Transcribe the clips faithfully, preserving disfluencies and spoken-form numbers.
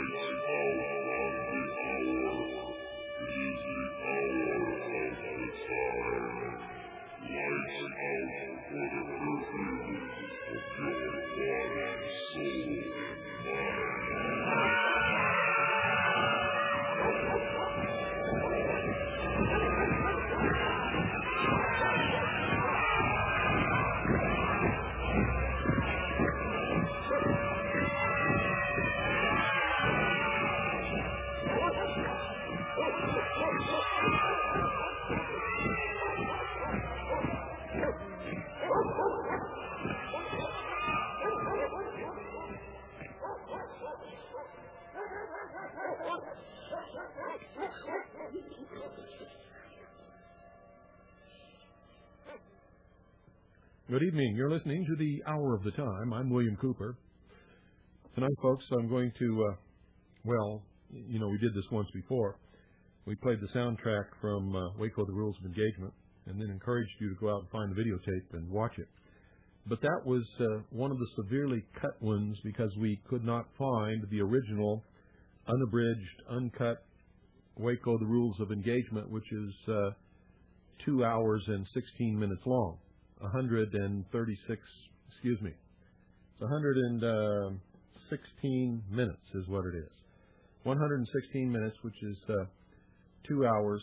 Good evening. You're listening to the Hour of the Time. I'm William Cooper. Tonight, folks, I'm going to, uh, well, you know, we did this once before. We played the soundtrack from uh, Waco, The Rules of Engagement, and then encouraged you to go out and find the videotape and watch it. But that was uh, one of the severely cut ones because we could not find the original, unabridged, uncut Waco, The Rules of Engagement, which is uh, two hours and sixteen minutes long. one hundred thirty-six, excuse me, it's one hundred sixteen minutes is what it is. one hundred sixteen minutes, which is uh, two hours,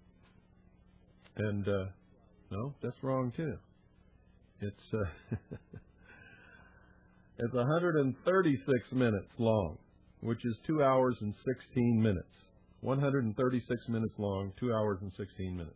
and, uh, no, that's wrong too. It's, uh, it's one hundred thirty-six minutes long, which is two hours and sixteen minutes. one hundred thirty-six minutes long, two hours and sixteen minutes.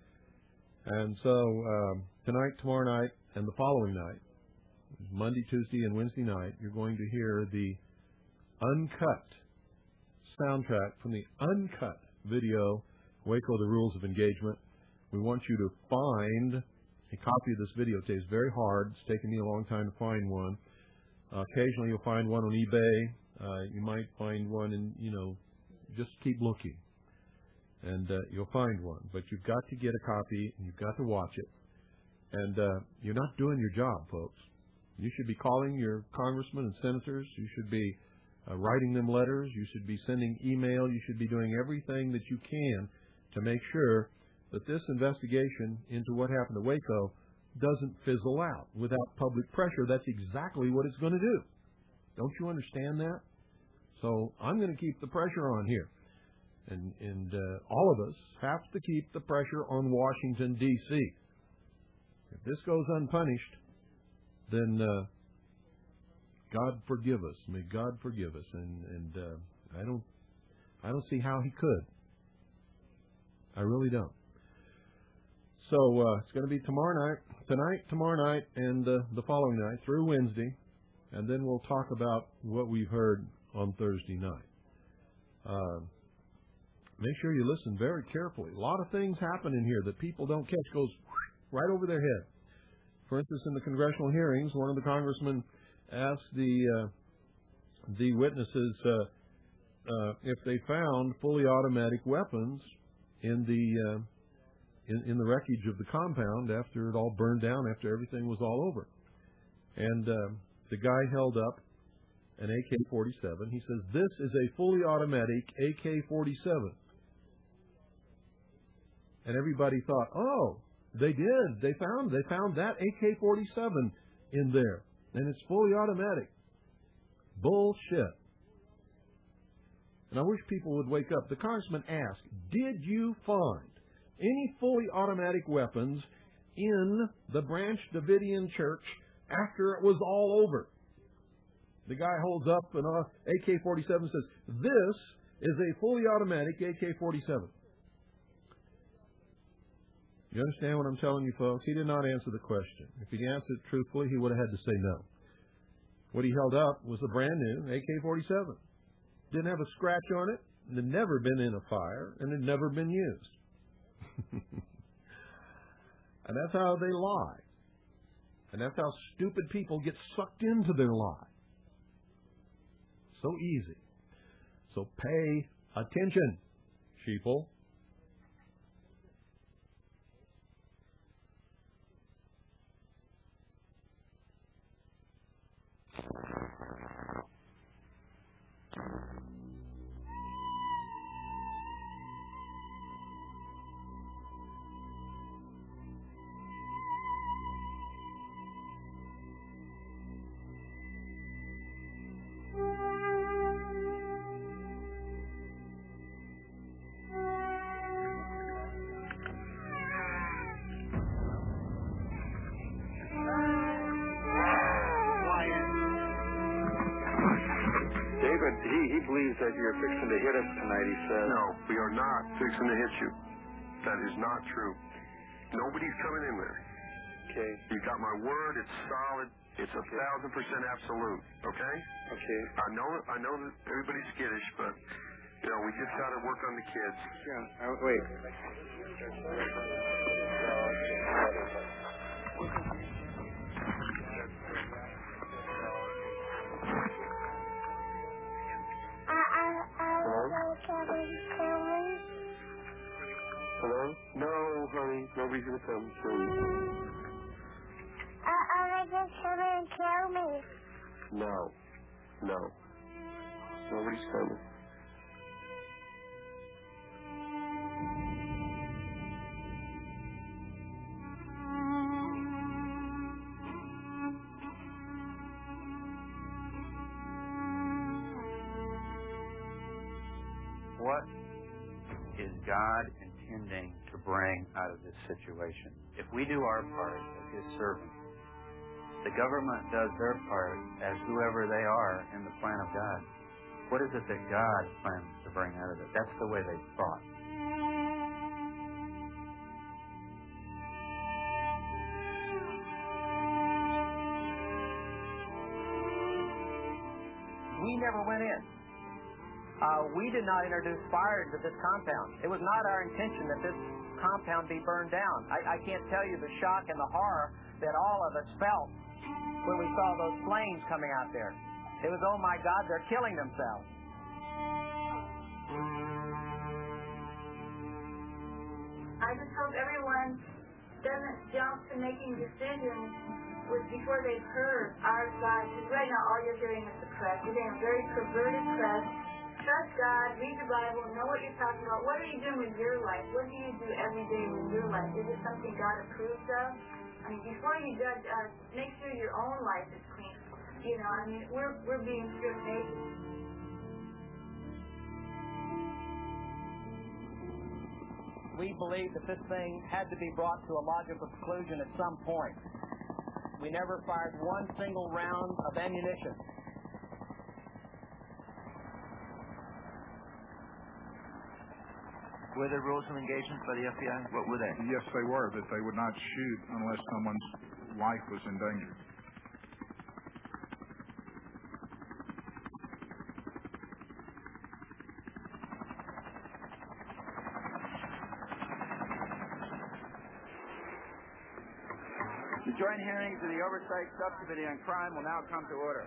And so um, tonight, tomorrow night, and the following night, Monday, Tuesday, and Wednesday night, you're going to hear the uncut soundtrack from the uncut video, Waco, The Rules of Engagement. We want you to find a copy of this videotape. It's very hard. It's taken me a long time to find one. Uh, occasionally you'll find one on eBay. Uh, you might find one, and, you know, just keep looking. And uh, you'll find one. But you've got to get a copy, and you've got to watch it. And uh, you're not doing your job, folks. You should be calling your congressmen and senators. You should be uh, writing them letters. You should be sending email. You should be doing everything that you can to make sure that this investigation into what happened to Waco doesn't fizzle out without public pressure. That's exactly what it's going to do. Don't you understand that? So I'm going to keep the pressure on here. And, and uh, all of us have to keep the pressure on Washington, D C If this goes unpunished, then uh, God forgive us. May God forgive us. And, and uh, I don't, I don't see how He could. I really don't. So uh, it's going to be tomorrow night, tonight, tomorrow night, and uh, the following night through Wednesday, and then we'll talk about what we've heard on Thursday night. Uh, make sure you listen very carefully. A lot of things happen in here that people don't catch. Goes right over their head. For instance, in the congressional hearings, one of the congressmen asked the uh, the witnesses uh, uh, if they found fully automatic weapons in the uh, in, in the wreckage of the compound after it all burned down, after everything was all over. And uh, the guy held up an A K forty-seven. He says, "This is a fully automatic A K forty-seven." And everybody thought, "Oh, they did. They found they found that A K forty-seven in there, and it's fully automatic." Bullshit. And I wish people would wake up. The congressman asked, "Did you find any fully automatic weapons in the Branch Davidian Church after it was all over?" The guy holds up an A K forty-seven and says, "This is a fully automatic A K forty-seven." You understand what I'm telling you, folks? He did not answer the question. If he'd answered it truthfully, he would have had to say no. What he held up was a brand new A K forty-seven. Didn't have a scratch on it, and had never been in a fire, and had never been used. And that's how they lie. And that's how stupid people get sucked into their lie. So easy. So pay attention, sheeple. but he, he believes that you're fixing to hit us tonight, he says. No, we are not fixing to hit you. That is not true. Nobody's coming in there. Okay. You got my word. It's solid. It's a Okay. thousand percent absolute. Okay? Okay. I know I know that everybody's skittish, but, you know, we just got to work on the kids. Yeah. Uh, wait. Hello? No, honey. Nobody's going to come kill you. Are they going to come and kill me? No. No. Nobody's coming. What is God intending to bring out of this situation? If we do our part as His servants, the government does their part as whoever they are in the plan of God. What is it that God plans to bring out of it? That's the way they thought. We never went in. Uh, we did not introduce fire into this compound. It was not our intention that this compound be burned down. I, I can't tell you the shock and the horror that all of us felt when we saw those flames coming out there. It was, oh my God, they're killing themselves. I just hope everyone doesn't jump to making decisions with, before they've heard our side. Because right now all you're hearing is the press. You're getting a very perverted press. Trust God, read the Bible, know what you're talking about. What are you doing with your life? What do you do every day with your life? Is it something God approves of? I mean, before you judge us, make sure your own life is clean. You know, I mean, we're we're being stripped naked. We believed that this thing had to be brought to a logical conclusion at some point. We never fired one single round of ammunition. Were there rules of engagement by the F B I? What were they? Yes, they were, that they would not shoot unless someone's life was in danger. The joint hearings of the Oversight Subcommittee on Crime will now come to order.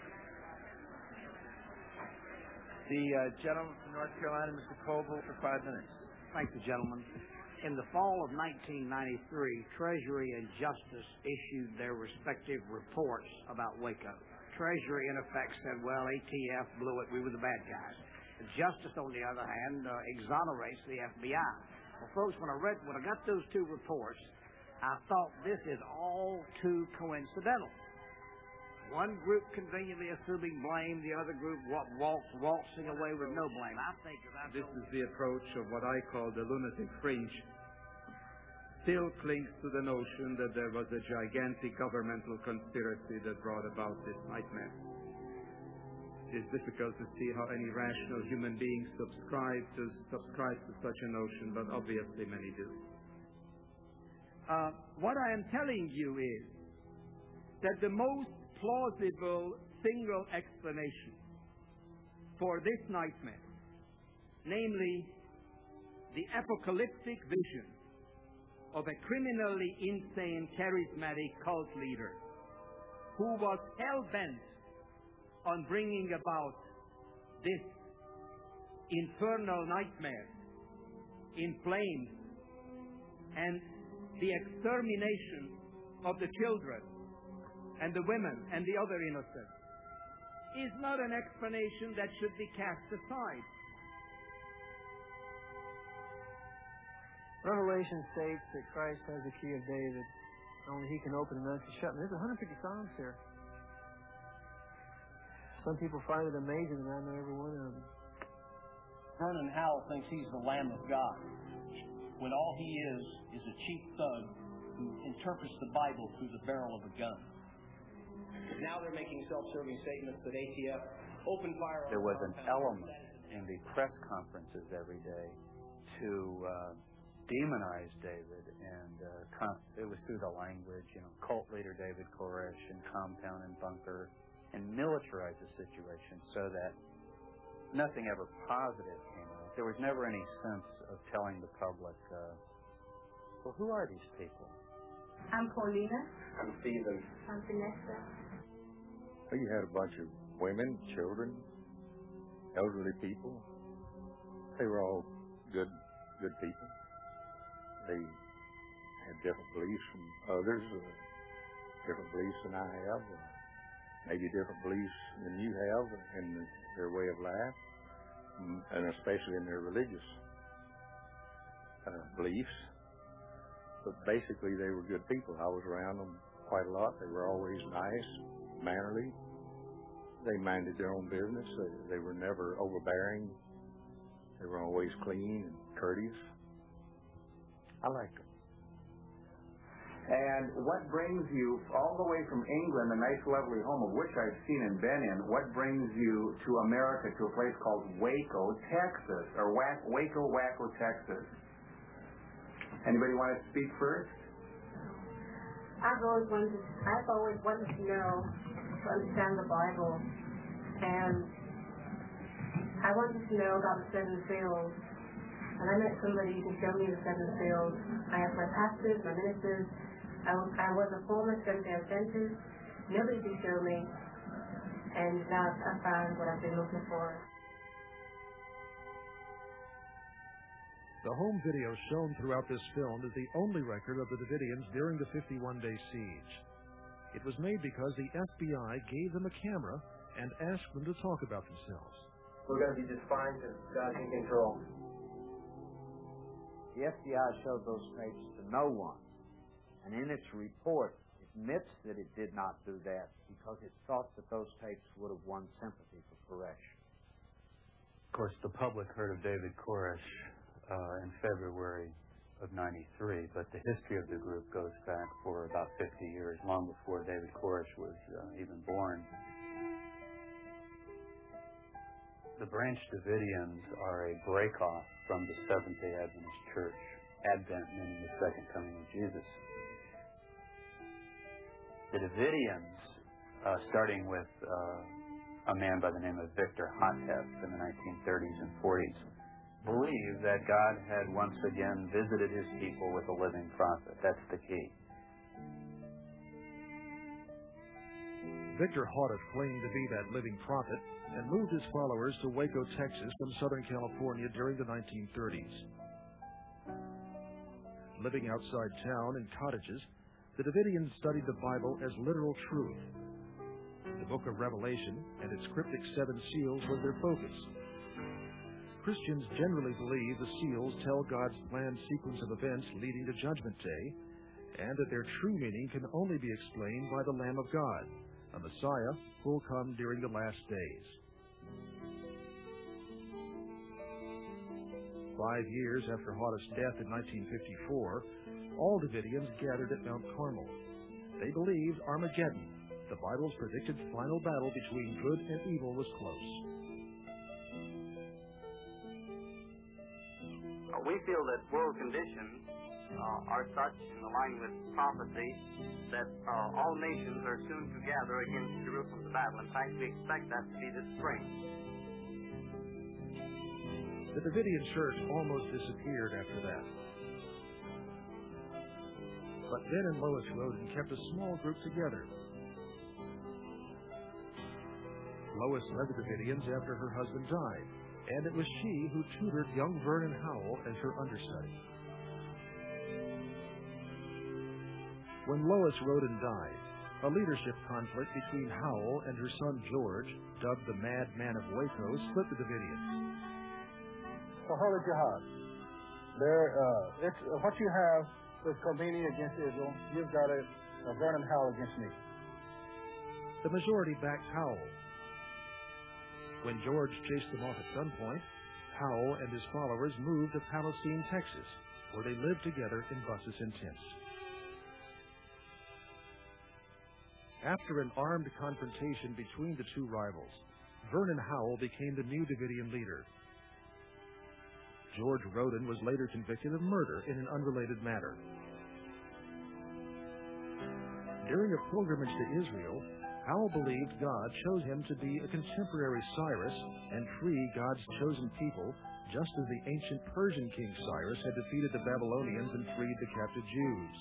The uh, gentleman from North Carolina, Mister Coble, for five minutes. Thank you, gentlemen. In the fall of nineteen ninety-three, Treasury and Justice issued their respective reports about Waco. Treasury, in effect, said, well, A T F blew it, we were the bad guys. Justice, on the other hand, uh, exonerates the F B I. Well, folks, when I read, when I got those two reports, I thought this is all too coincidental. One group conveniently assuming blame, the other group waltz, waltzing away with no blame. I think that this is the approach of what I call the lunatic fringe. Still clings to the notion that there was a gigantic governmental conspiracy that brought about this nightmare. It is difficult to see how any rational human being subscribe to subscribe to such a notion, but obviously many do. Uh, what I am telling you is that the most plausible single explanation for this nightmare, namely the apocalyptic vision of a criminally insane charismatic cult leader who was hell-bent on bringing about this infernal nightmare in flames and the extermination of the children and the women and the other innocents is not an explanation that should be cast aside. Revelation states that Christ has the key of David. Only He can open and none can shut. And there's one hundred fifty Psalms here. Some people find it amazing, and I know every one of them. Vernon Howell thinks he's the Lamb of God, when all he is is a cheap thug who interprets the Bible through the barrel of a gun. Now they're making self-serving statements that A T F open fire. There was an element in the press conferences every day to uh, demonize David, and uh, com- it was through the language, you know, cult leader David Koresh and compound and bunker, and militarize the situation so that nothing ever positive came out. There was never any sense of telling the public, uh, well, who are these people? I'm Paulina. I'm Stephen. I'm Vanessa. Well, you had a bunch of women, children, elderly people. They were all good, good people. They had different beliefs from others, uh, different beliefs than I have, uh, maybe different beliefs than you have in their way of life, and especially in their religious uh, beliefs. But basically, they were good people. I was around them quite a lot. They were always nice, mannerly. They minded their own business. They, they were never overbearing. They were always clean and courteous. I liked them. And what brings you all the way from England, a nice, lovely home of which I've seen and been in, what brings you to America, to a place called Waco, Texas, or Wac- Waco, Waco, Texas? Anybody want to speak first? I've always wanted to, I've always wanted to know, to understand the Bible, and I wanted to know about the seven seals. And I met somebody who could show me the seven seals. I asked my pastors, my ministers. I was, I was a former Seventh-day Adventist. Nobody could show me. And now I found what I've been looking for. The home video shown throughout this film is the only record of the Davidians during the fifty-one day siege. It was made because the F B I gave them a camera and asked them to talk about themselves. We're going to be just fine because God's in control. The F B I showed those tapes to no one, and in its report admits that it did not do that because it thought that those tapes would have won sympathy for Koresh. Of course, the public heard of David Koresh uh, in February of ninety-three, but the history of the group goes back for about fifty years, long before David Koresh was uh, even born. The Branch Davidians are a break-off from the Seventh-day Adventist Church, Advent meaning the second coming of Jesus. The Davidians, uh, starting with uh, a man by the name of Victor Hotep in the nineteen thirties and forties, believed that God had once again visited his people with a living prophet. That's the key. Victor Hotep claimed to be that living prophet and moved his followers to Waco, Texas from Southern California during the nineteen thirties. Living outside town in cottages, the Davidians studied the Bible as literal truth. The book of Revelation and its cryptic seven seals was their focus. Christians generally believe the seals tell God's planned sequence of events leading to Judgment Day, and that their true meaning can only be explained by the Lamb of God, a Messiah who will come during the last days. Five years after Hotep's death in nineteen fifty-four, all Davidians gathered at Mount Carmel. They believed Armageddon, the Bible's predicted final battle between good and evil, was close. We feel that world conditions uh, are such, in line with prophecy, that uh, all nations are soon to gather against Jerusalem's battle. In fact, we expect that to be this spring. The Davidian church almost disappeared after that. But Ben and Lois Roden kept a small group together. Lois led the Davidians after her husband died, and it was she who tutored young Vernon Howell as her understudy. When Lois Roden died, a leadership conflict between Howell and her son George, dubbed the Mad Man of Waco, split the Davidians. So Holy Jihad, there, uh, it's uh, what you have is Khomeini against Israel. You've got a, a Vernon Howell against me. The majority backed Howell. When George chased them off at gunpoint, Howell and his followers moved to Palestine, Texas, where they lived together in buses and tents. After an armed confrontation between the two rivals, Vernon Howell became the new Davidian leader. George Roden was later convicted of murder in an unrelated matter. During a pilgrimage to Israel, Howell believed God chose him to be a contemporary Cyrus and free God's chosen people, just as the ancient Persian king Cyrus had defeated the Babylonians and freed the captive Jews.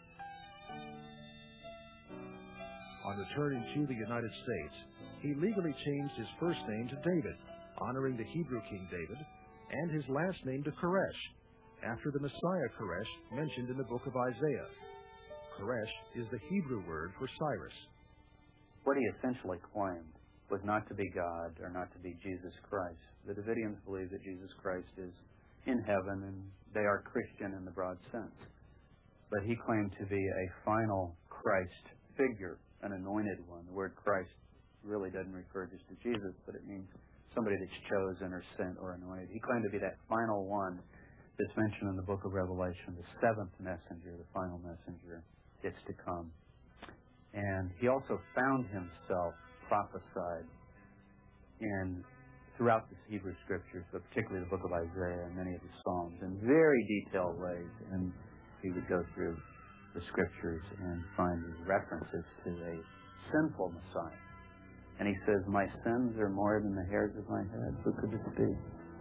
On returning to the United States, he legally changed his first name to David, honoring the Hebrew King David, and his last name to Koresh, after the Messiah Koresh mentioned in the book of Isaiah. Koresh is the Hebrew word for Cyrus. What he essentially claimed was not to be God or not to be Jesus Christ. The Davidians believe that Jesus Christ is in heaven and they are Christian in the broad sense. But he claimed to be a final Christ figure, an anointed one. The word Christ really doesn't refer just to Jesus, but it means somebody that's chosen or sent or anointed. He claimed to be that final one that's mentioned in the book of Revelation, the seventh messenger, the final messenger that's to come. And he also found himself prophesied in throughout the Hebrew Scriptures, but particularly the book of Isaiah and many of the Psalms, in very detailed ways. And he would go through the Scriptures and find these references to a sinful Messiah. And he says, "My sins are more than the hairs of my head." Who could this be?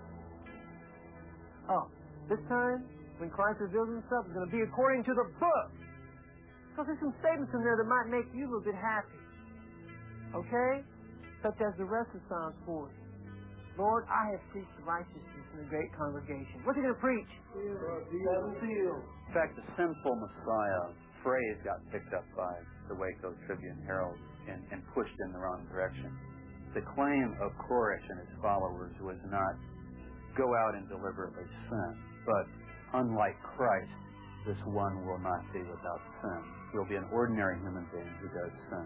Oh, this time, when Christ reveals himself, it's going to be according to the book. Because there's some statements in there that might make you a little bit happy. Okay? Such as the rest of Psalms forty. Lord, I have preached righteousness in a great congregation. What's he going to preach? Seven seals. In fact, the sinful Messiah phrase got picked up by the Waco Tribune Herald and, and pushed in the wrong direction. The claim of Koresh and his followers was not go out and deliberately sin, but unlike Christ, this one will not be without sin. He'll be an ordinary human being who does sin.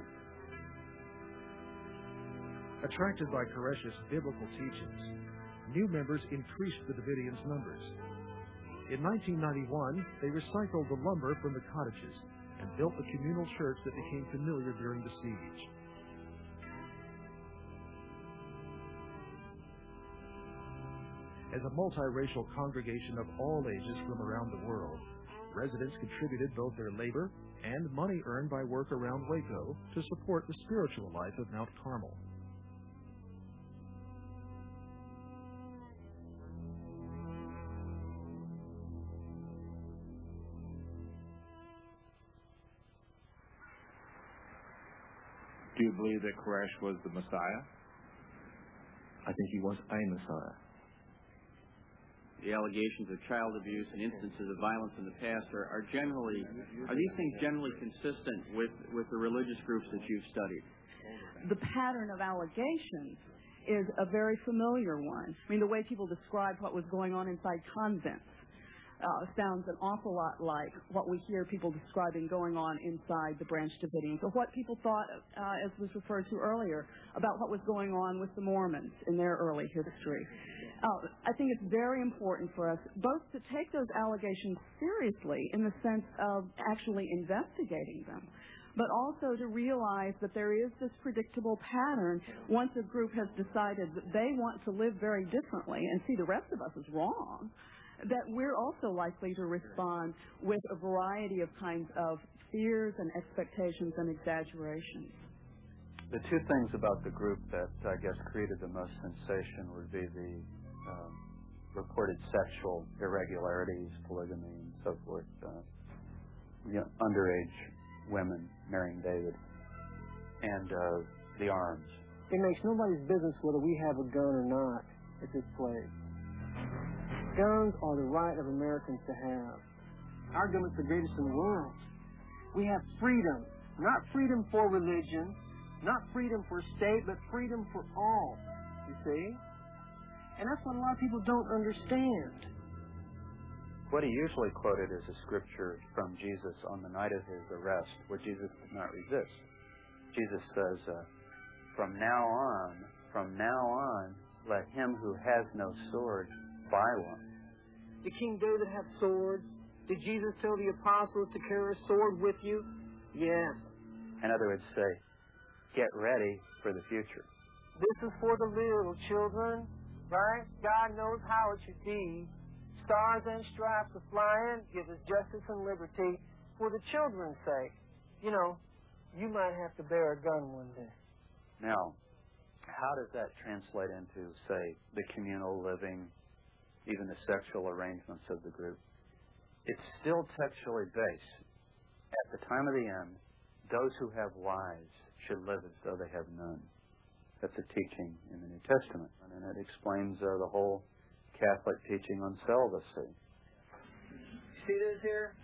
Attracted by Koresh's biblical teachings, new members increased the Davidians' numbers. In nineteen ninety-one, they recycled the lumber from the cottages and built the communal church that became familiar during the siege. As a multiracial congregation of all ages from around the world, residents contributed both their labor and money earned by work around Waco to support the spiritual life of Mount Carmel. Do you believe that Koresh was the Messiah? I think he was a Messiah. The allegations of child abuse and instances of violence in the past are, are generally, are these things generally consistent with, with the religious groups that you've studied? The pattern of allegations is a very familiar one. I mean, the way people describe what was going on inside convents uh, sounds an awful lot like what we hear people describing going on inside the Branch Davidians, or what people thought, uh, as was referred to earlier, about what was going on with the Mormons in their early history. Uh, I think it's very important for us both to take those allegations seriously in the sense of actually investigating them, but also to realize that there is this predictable pattern once a group has decided that they want to live very differently and see the rest of us as wrong, that we're also likely to respond with a variety of kinds of fears and expectations and exaggerations. The two things about the group that I guess created the most sensation would be the uh, reported sexual irregularities, polygamy, and so forth, uh, you know, underage women marrying David, and uh, the arms. It makes nobody's business whether we have a gun or not at this place. Guns are the right of Americans to have. Our government's the greatest in the world. We have freedom, not freedom for religion, not freedom for state, but freedom for all, you see? And that's what a lot of people don't understand. What he usually quoted is a scripture from Jesus on the night of his arrest, where Jesus did not resist. Jesus says, uh, from now on, from now on, let him who has no sword buy one. Did King David have swords? Did Jesus tell the apostles to carry a sword with you? Yes. In other words, say, get ready for the future. This is for the little children, right? God knows how it should be. Stars and stripes are flying, give us justice and liberty for the children's sake. You know, you might have to bear a gun one day. Now, how does that translate into, say, the communal living, even the sexual arrangements of the group? It's still textually based. At the time of the end, those who have wives should live as though they have none. That's a teaching in the New Testament, and it explains uh, the whole Catholic teaching on celibacy. See this here?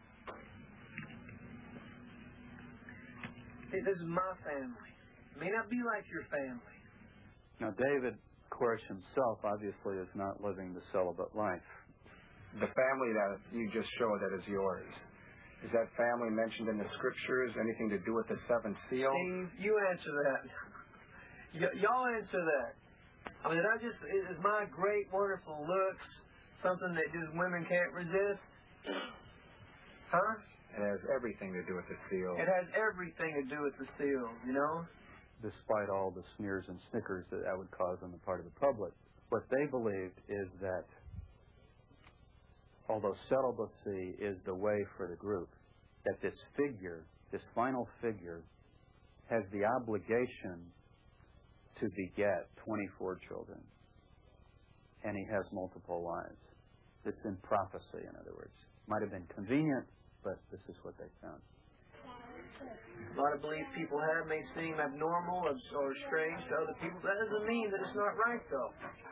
See, this is my family. It may not be like your family. Now, David Koresh himself obviously is not living the celibate life. The family that you just showed that is yours, is that family mentioned in the scriptures? Anything to do with the seven seals? Steve, you answer that. Y- y'all answer that. I mean, I just, is my great, wonderful looks something that just women can't resist? Huh? It has everything to do with the seals. It has everything to do with the seals, you know? Despite all the sneers and snickers that that would cause on the part of the public, what they believed is that although celibacy is the way for the group, that this figure, this final figure, has the obligation to beget twenty-four children. And he has multiple wives. It's in prophecy, in other words. Might have been convenient, but this is what they found. A lot of beliefs people have may seem abnormal or, or strange to other people. That doesn't mean that it's not right, though.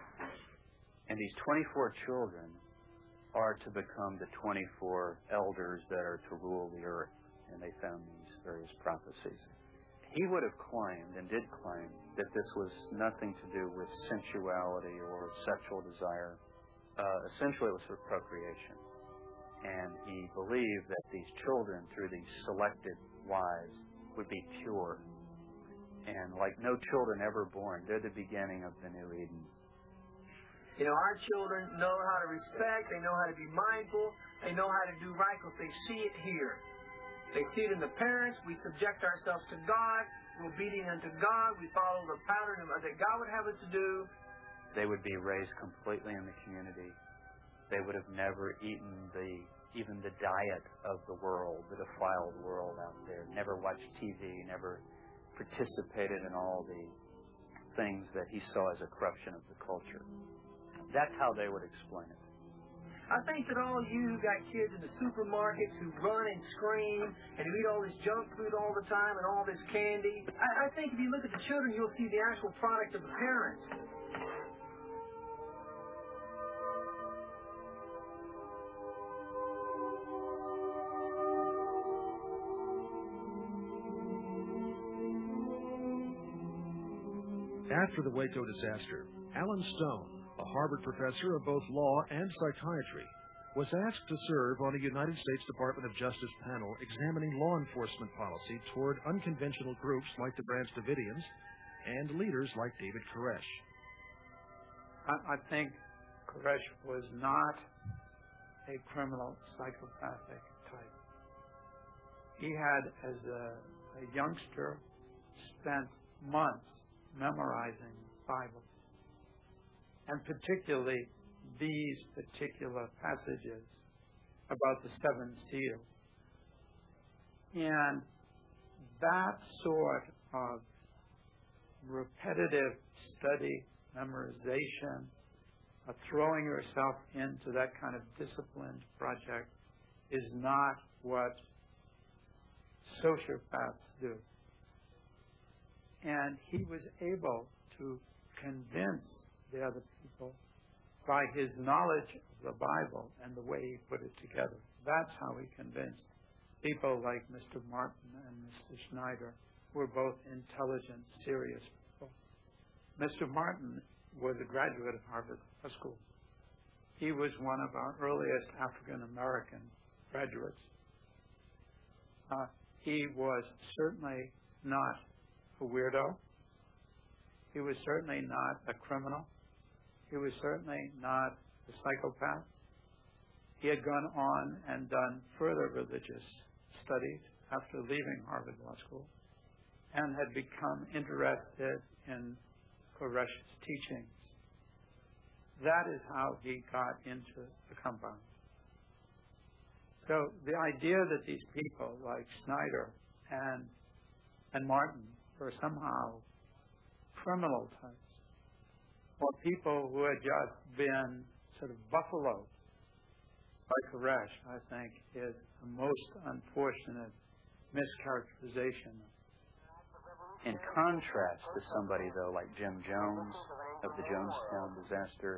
And these twenty-four children are to become the twenty-four elders that are to rule the earth. And they found these various prophecies. He would have claimed, and did claim, that this was nothing to do with sensuality or sexual desire. Uh, essentially, it was for procreation. And he believed that these children, through these selected wives, would be pure. And like no children ever born, they're the beginning of the new Eden. You know, our children know how to respect, they know how to be mindful, they know how to do right because they see it here. They see it in the parents, we subject ourselves to God, we're obedient unto God, we follow the pattern of, that God would have us to do. They would be raised completely in the community. They would have never eaten the even the diet of the world, the defiled world out there, never watched T V, never participated in all the things that he saw as a corruption of the culture. That's how they would explain it. I think that all you who got kids in the supermarkets who run and scream and who eat all this junk food all the time and all this candy, I, I think if you look at the children, you'll see the actual product of the parents. After the Waco disaster, Alan Stone, a Harvard professor of both law and psychiatry, was asked to serve on a United States Department of Justice panel examining law enforcement policy toward unconventional groups like the Branch Davidians and leaders like David Koresh. I, I think Koresh was not a criminal psychopathic type. He had, as a, a youngster, spent months memorizing the Bible, and particularly these particular passages about the seven seals. And that sort of repetitive study, memorization, uh, throwing yourself into that kind of disciplined project is not what sociopaths do. And he was able to convince the other people by his knowledge of the Bible and the way he put it together. That's how he convinced people like Mister Martin and Mister Schneider, who were both intelligent, serious people. Mister Martin was a graduate of Harvard Law School. He was one of our earliest African-American graduates. Uh, he was certainly not a weirdo. He was certainly not a criminal. He was certainly not a psychopath. He had gone on and done further religious studies after leaving Harvard Law School and had become interested in Koresh's teachings. That is how he got into the compound. So the idea that these people like Snyder and and Martin were somehow criminal types, or people who had just been sort of buffaloed by Koresh, I think, is a most unfortunate mischaracterization. In contrast to somebody, though, like Jim Jones of the Jonestown disaster,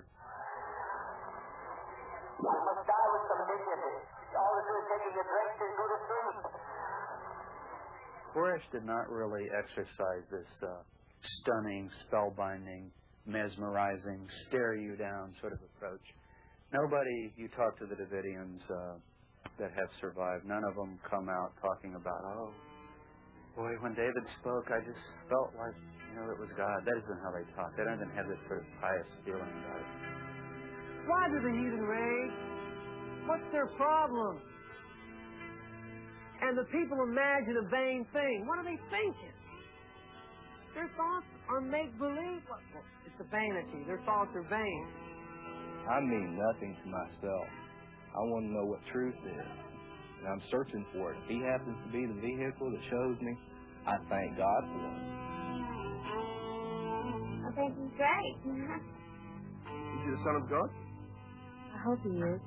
Koresh did not really exercise this uh, stunning, spellbinding, mesmerizing, stare you down sort of approach. Nobody, you talk to the Davidians uh, that have survived, none of them come out talking about, oh, boy, when David spoke, I just felt like, you know, it was God. That isn't how they talk. They don't even have this sort of pious feeling about it. Why do the heathen rage? What's their problem? And the people imagine a vain thing. What are they thinking? Their thoughts are make-believe. Well, it's a vanity. Their thoughts are vain. I mean nothing to myself. I want to know what truth is, and I'm searching for it. If he happens to be the vehicle that shows me, I thank God for it. I think he's great. Is he the Son of God? I hope he is.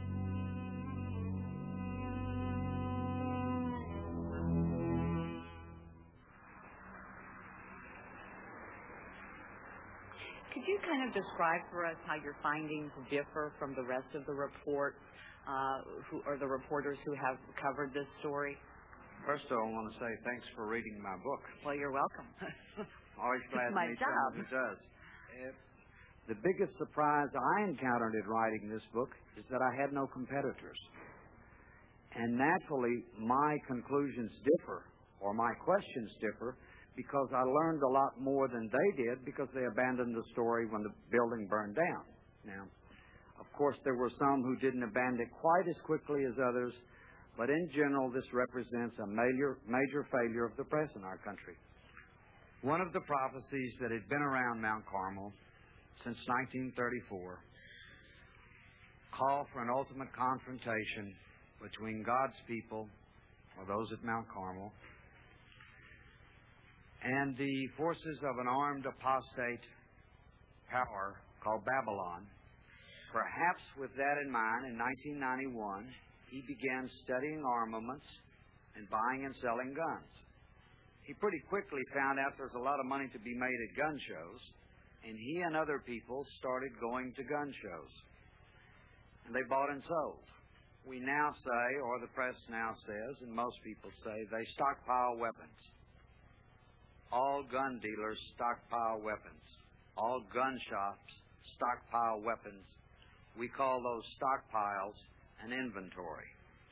Could you kind of describe for us how your findings differ from the rest of the report, uh, who, or the reporters who have covered this story? First of all, I want to say thanks for reading my book. Well, you're welcome. Always glad It's my to meet job. someone who does. Uh, the biggest surprise I encountered in writing this book is that I had no competitors. And naturally, my conclusions differ, or my questions differ, because I learned a lot more than they did because they abandoned the story when the building burned down. Now, of course, there were some who didn't abandon it quite as quickly as others, but in general, this represents a major, major failure of the press in our country. One of the prophecies that had been around Mount Carmel since nineteen thirty-four called for an ultimate confrontation between God's people, or those at Mount Carmel, and the forces of an armed apostate power called Babylon. Perhaps with that in mind, in nineteen ninety-one, he began studying armaments and buying and selling guns. He pretty quickly found out there's a lot of money to be made at gun shows, and he and other people started going to gun shows. And they bought and sold. We now say, or the press now says, and most people say, they stockpile weapons. All gun dealers stockpile weapons. All gun shops stockpile weapons. We call those stockpiles an inventory.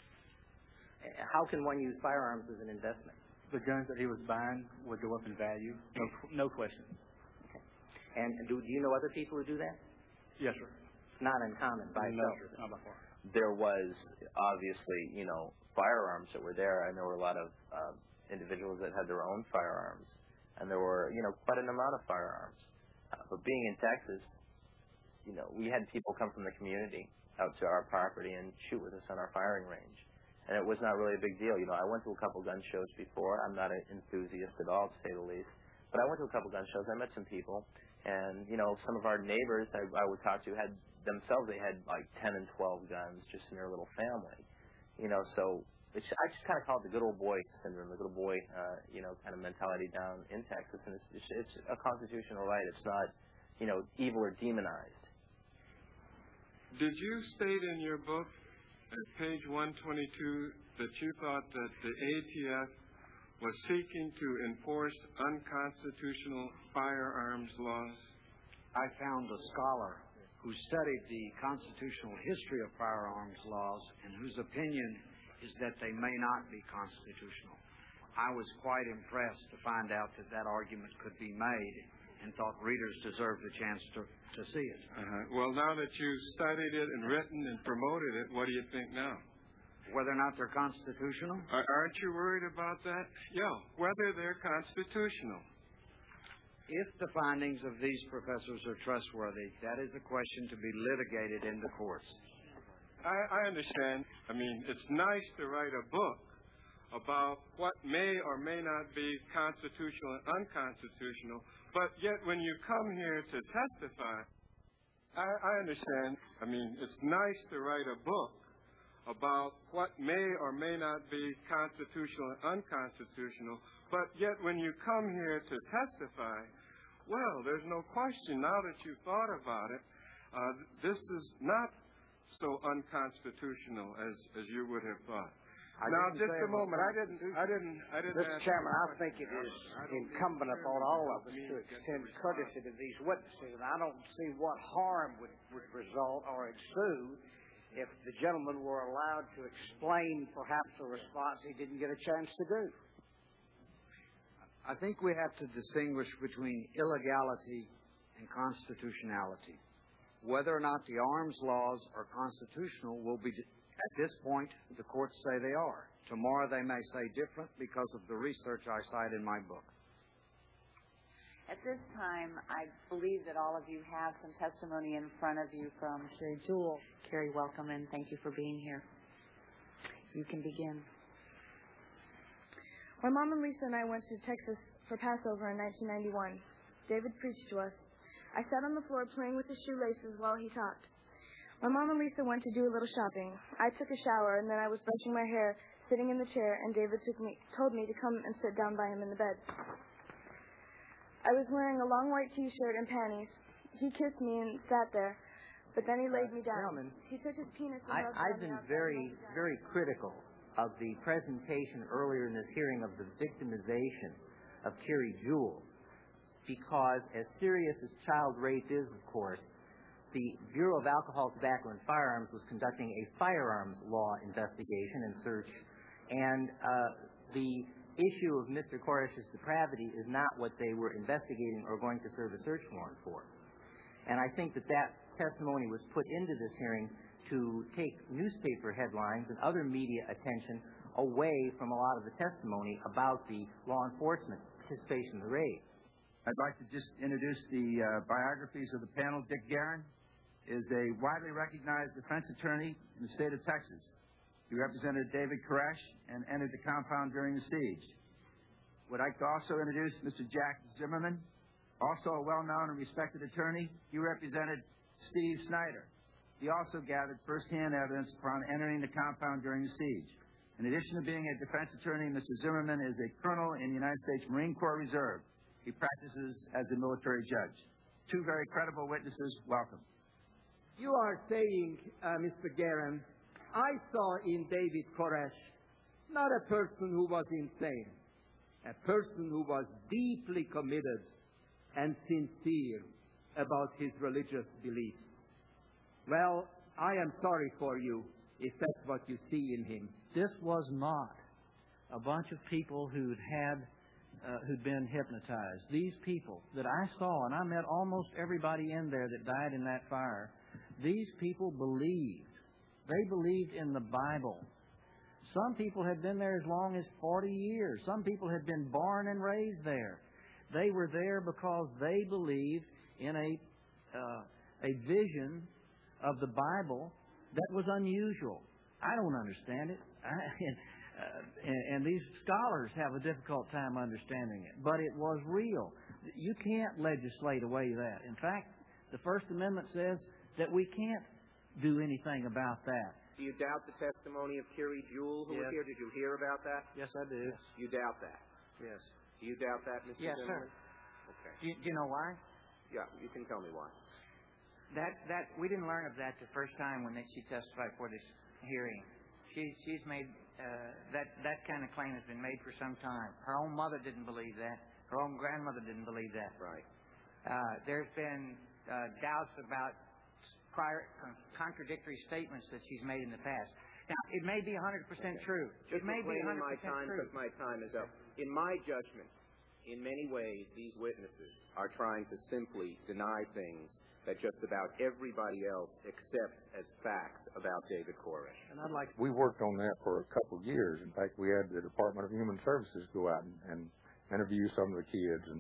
How can one use firearms as an investment? The guns that he was buying would go up in value, no, no question. Okay. And do, do you know other people who do that? Yes, sir. Not uncommon by No, itself. not by far. There was obviously, you know, firearms that were there. I know a lot of uh, individuals that had their own firearms, and there were, you know, quite an amount of firearms. Uh, but being in Texas, you know, we had people come from the community out to our property and shoot with us on our firing range. And it was not really a big deal. You know, I went to a couple gun shows before. I'm not an enthusiast at all, to say the least. But I went to a couple gun shows. I met some people. And, you know, some of our neighbors I, I would talk to had themselves, they had like ten and twelve guns just in their little family. You know, so it's, I just kind of call it the good old boy syndrome, the good old boy, uh, you know, kind of mentality down in Texas. And it's, it's, it's a constitutional right. It's not, you know, evil or demonized. Did you state in your book at page one twenty-two that you thought that the A T F was seeking to enforce unconstitutional firearms laws? I found a scholar who studied the constitutional history of firearms laws and whose opinion is that they may not be constitutional. I was quite impressed to find out that that argument could be made and thought readers deserved a chance to, to see it. Uh-huh. Well, now that you've studied it and written and promoted it, what do you think now? Whether or not they're constitutional? Aren't you worried about that? Yeah, whether they're constitutional. if the findings of these professors are trustworthy, that is a question to be litigated in the courts. I, I understand. I mean, it's nice to write a book about what may or may not be constitutional and unconstitutional, but yet when you come here to testify, I, I understand. I mean, it's nice to write a book about what may or may not be constitutional and unconstitutional, but yet when you come here to testify, well, there's no question now that you've thought about it, uh, this is not so unconstitutional as, as you would have thought. I now, didn't just say a moment. I didn't. I didn't. I didn't. Mister ask Chairman, you I think it is incumbent upon all of us to extend courtesy to these witnesses, and I don't see what harm would, would result or ensue if the gentleman were allowed to explain perhaps a response he didn't get a chance to do. I think we have to distinguish between illegality and constitutionality. Whether or not the arms laws are constitutional will be, at this point, the courts say they are. Tomorrow they may say different because of the research I cite in my book. At this time, I believe that all of you have some testimony in front of you from Carrie Jewell. Carrie, welcome and thank you for being here. You can begin. My mom and Lisa and I went to Texas for Passover in nineteen ninety-one. David preached to us. I sat on the floor playing with the shoelaces while he talked. My mom and Lisa went to do a little shopping. I took a shower, and then I was brushing my hair, sitting in the chair, and David took me, told me to come and sit down by him in the bed. I was wearing a long white T-shirt and panties. He kissed me and sat there, but then he laid me down. Gentlemen, he took his penis and I, rubbed I've it on been the outside very, and laid me down. very critical of the presentation earlier in this hearing of the victimization of Carrie Jewell, because as serious as child rape is, of course, the Bureau of Alcohol, Tobacco, and Firearms was conducting a firearms law investigation and search, and uh, the issue of Mister Koresh's depravity is not what they were investigating or going to serve a search warrant for. And I think that that testimony was put into this hearing to take newspaper headlines and other media attention away from a lot of the testimony about the law enforcement participation in the raid. I'd like to just introduce the uh, biographies of the panel. Dick Guerin is a widely recognized defense attorney in the state of Texas. He represented David Koresh and entered the compound during the siege. Would like to also introduce Mister Jack Zimmerman, also a well-known and respected attorney. He represented Steve Snyder. He also gathered first-hand evidence upon entering the compound during the siege. In addition to being a defense attorney, Mister Zimmerman is a colonel in the United States Marine Corps Reserve. He practices as a military judge. Two very credible witnesses. Welcome. You are saying, uh, Mister Guerin, I saw in David Koresh not a person who was insane, a person who was deeply committed and sincere about his religious beliefs. Well, I am sorry for you if that's what you see in him. This was not a bunch of people who'd had, uh, who'd been hypnotized. These people that I saw, and I met almost everybody in there that died in that fire, these people believed. They believed in the Bible. Some people had been there as long as forty years. Some people had been born and raised there. They were there because they believed in a uh, a vision of the Bible that was unusual. I don't understand it. I, and, uh, and, and these scholars have a difficult time understanding it. But it was real. You can't legislate away that. In fact, the First Amendment says that we can't do anything about that. Do you doubt the testimony of Carrie Jewell, who Yes. was here? Did you hear about that? Yes, I do. Yes. You doubt that? Yes. Do you doubt that, Mister Yes, sir. Zimmerman? Okay. Do you, do you know why? Yeah, you can tell me why. That that we didn't learn of that the first time when she testified for this hearing. She she's made uh, that that kind of claim has been made for some time. Her own mother didn't believe that. Her own grandmother didn't believe that. Right. Uh, there's been uh, doubts about prior con- contradictory statements that she's made in the past. Now, it may be one hundred percent Okay. true. Just it may be one reclaiming hundred percent my time true. because my time is up. In my judgment, in many ways, these witnesses are trying to simply deny things that just about everybody else accepts as facts about David Koresh. And I'd like We worked on that for a couple of years. In fact, we had the Department of Human Services go out and, and interview some of the kids, and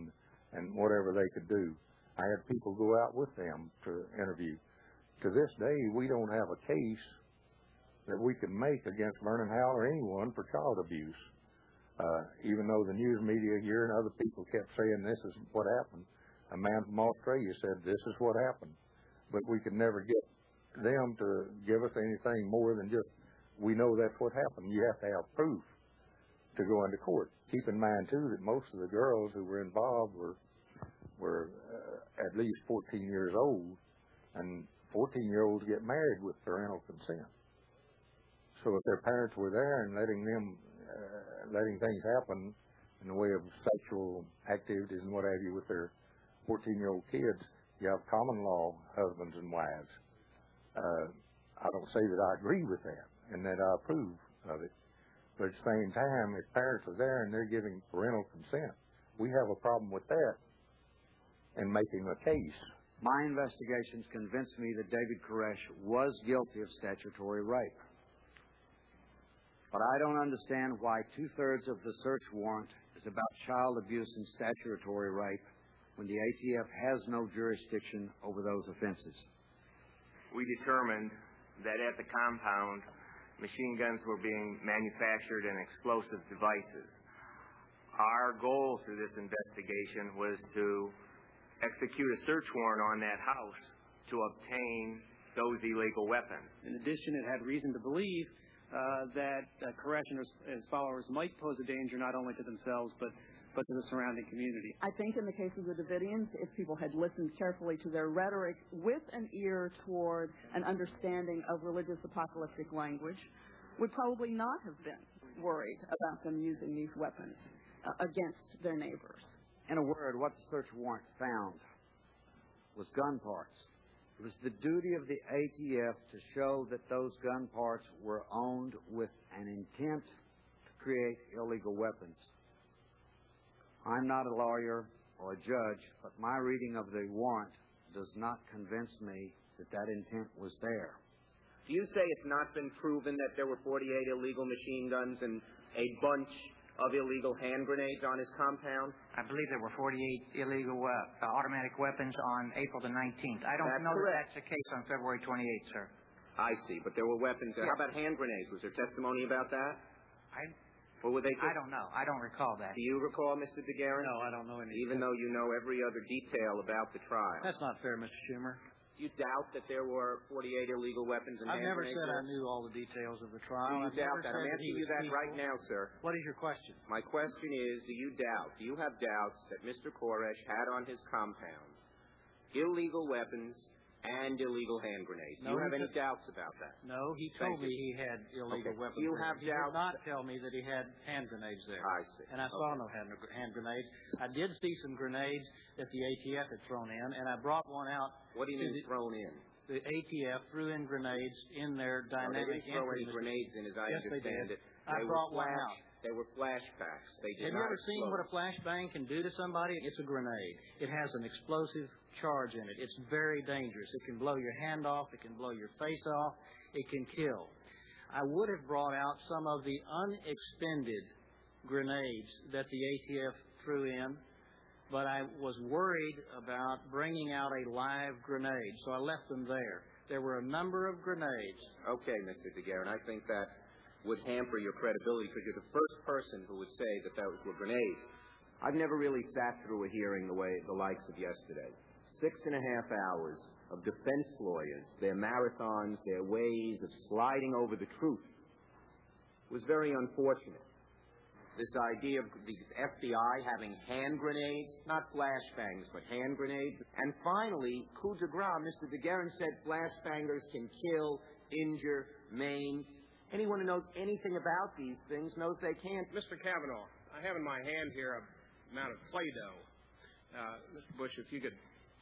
and whatever they could do. I had people go out with them to interview. To this day, we don't have a case that we can make against Vernon Howell or anyone for child abuse. Uh, even though the news media here and other people kept saying this is what happened. A man from Australia said this is what happened. But we could never get them to give us anything more than just, we know that's what happened. You have to have proof to go into court. Keep in mind, too, that most of the girls who were involved were were uh, at least fourteen years old, and fourteen-year-olds get married with parental consent. So if their parents were there and letting them, uh, letting things happen in the way of sexual activities and what have you with their fourteen-year-old kids, you have common law husbands and wives. Uh, I don't say that I agree with that and that I approve of it. But at the same time, if parents are there and they're giving parental consent, we have a problem with that and making a case. My investigations convinced me that David Koresh was guilty of statutory rape. But I don't understand why two-thirds of the search warrant is about child abuse and statutory rape when the A T F has no jurisdiction over those offenses. We determined that at the compound, machine guns were being manufactured and explosive devices. Our goal through this investigation was to execute a search warrant on that house to obtain those illegal weapons. In addition, it had reason to believe uh, that uh, Koresh and his, his followers might pose a danger not only to themselves but but to the surrounding community. I think in the case of the Davidians, if people had listened carefully to their rhetoric with an ear toward an understanding of religious apocalyptic language, would probably not have been worried about them using these weapons uh, against their neighbors. In a word, what the search warrant found was gun parts. It was the duty of the A T F to show that those gun parts were owned with an intent to create illegal weapons. I'm not a lawyer or a judge, but my reading of the warrant does not convince me that that intent was there. Do you say it's not been proven that there were forty-eight illegal machine guns and a bunch of illegal hand grenades on his compound? I believe there were forty-eight illegal uh, automatic weapons on April the nineteenth. I don't That's know correct. that that's the case on February twenty-eighth, sir. I see, but there were weapons there. Yes. How about hand grenades? Was there testimony about that? I, or were they? I don't know. I don't recall that. Do you recall, Mister DeGuerin? No, I don't know any. Even though you know every other detail about the trial. That's not fair, Mister Schumer. You doubt that there were forty-eight illegal weapons and I've hand never grenades? said I knew all the details of the trial. Do you I've doubt never that? said I'm that he asking you was that people. right now, sir. What is your question? My question is, do you doubt, do you have doubts that Mister Koresh had on his compound illegal weapons and illegal hand grenades? Do No, you have he any did- doubts about that? No, he Thank told me you. he had illegal Okay. weapons. Do you there. have He doubts? did not tell me that he had hand grenades there. I see. And I saw Okay. no hand, hand grenades. I did see some grenades that the A T F had thrown in, and I brought one out. What do you to mean the, thrown in? The A T F threw in grenades in their No, they dynamic didn't throw any entry machine. grenades in, as I Yes, they understand did. it. I They brought were one flash, out. They were flashbacks. They did Have you not ever seen explode. what a flashbang can do to somebody? It's a grenade. It has an explosive charge in it. It's very dangerous. It can blow your hand off. It can blow your face off. It can kill. I would have brought out some of the unexpended grenades that the A T F threw in, but I was worried about bringing out a live grenade, so I left them there. There were a number of grenades. Okay, Mister DeGuerin, I think that would hamper your credibility because you're the first person who would say that those were grenades. I've never really sat through a hearing the way the likes of yesterday. Six and a half hours of defense lawyers, their marathons, their ways of sliding over the truth. It was very unfortunate. This idea of the F B I having hand grenades, not flashbangs, but hand grenades. And finally, coup de grace, Mister DeGuerin said flashbangers can kill, injure, maim. Anyone who knows anything about these things knows they can't. Mister Kavanaugh, I have in my hand here a amount of Play-Doh. Uh, Mister Bush, if you could,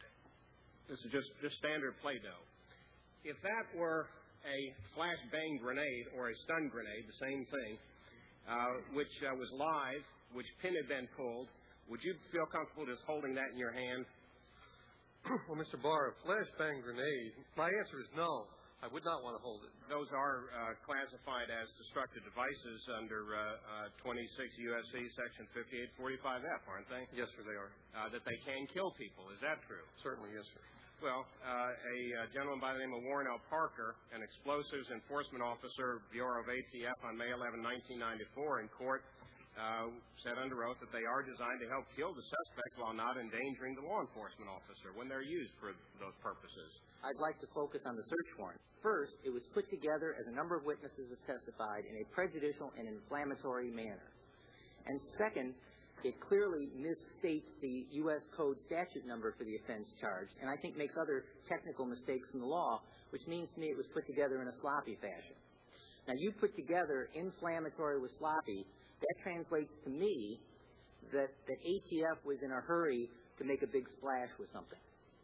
this is just, just standard Play-Doh. If that were a flashbang grenade or a stun grenade, the same thing, uh, which uh, was live, which pin had been pulled, would you feel comfortable just holding that in your hand? Well, Mister Barr, a flashbang grenade, my answer is no. I would not want to hold it. Those are uh, classified as destructive devices under uh, uh, twenty-six U S C Section fifty-eight forty-five F, aren't they? Yes, sir, they are. Uh, that they can kill people. Is that true? Certainly, yes, sir. Well, uh, a uh, gentleman by the name of Warren L. Parker, an explosives enforcement officer, Bureau of A T F, on May eleventh, nineteen ninety-four, in court, uh, said under oath that they are designed to help kill the suspect while not endangering the law enforcement officer when they're used for those purposes. I'd like to focus on the search warrant. First, it was put together, as a number of witnesses have testified, in a prejudicial and inflammatory manner. And second, it clearly misstates the U S Code statute number for the offense charged, and I think makes other technical mistakes in the law, which means to me it was put together in a sloppy fashion. Now, you put together inflammatory with sloppy, that translates to me that, that A T F was in a hurry to make a big splash with something.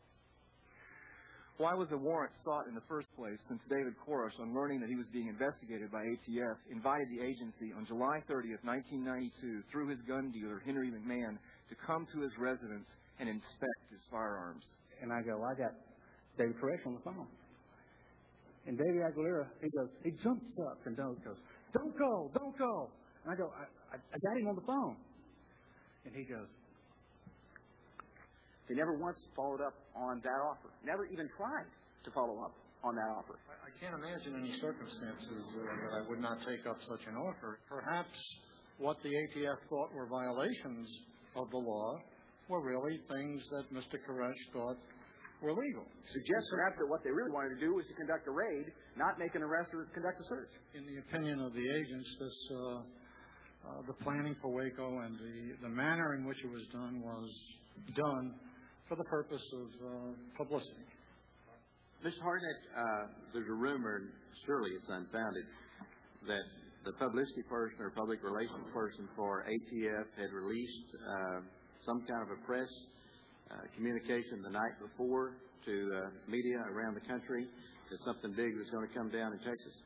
Why was a warrant sought in the first place, since David Koresh, on learning that he was being investigated by A T F, invited the agency on July thirtieth, nineteen ninety-two, through his gun dealer, Henry McMahon, to come to his residence and inspect his firearms? And I go, I got David Koresh on the phone. And David Aguilera, he goes, he jumps up and goes, don't go, don't go. And I go, I, I, I got him on the phone. And he goes, they never once followed up on that offer. Never even tried to follow up on that offer. I, I can't imagine any circumstances uh, that I would not take up such an offer. Perhaps what the A T F thought were violations of the law were really things that Mister Koresh thought were legal. Suggests perhaps that what they really wanted to do was to conduct a raid, not make an arrest or conduct a search. In the opinion of the agents, this uh, uh, the planning for Waco and the, the manner in which it was done was done for the purpose of uh, publicity. Mister Hartnett, uh, there's a rumor, and surely it's unfounded, that the publicity person or public relations person for A T F had released uh, some kind of a press uh, communication the night before to uh, media around the country that something big was going to come down in Texas.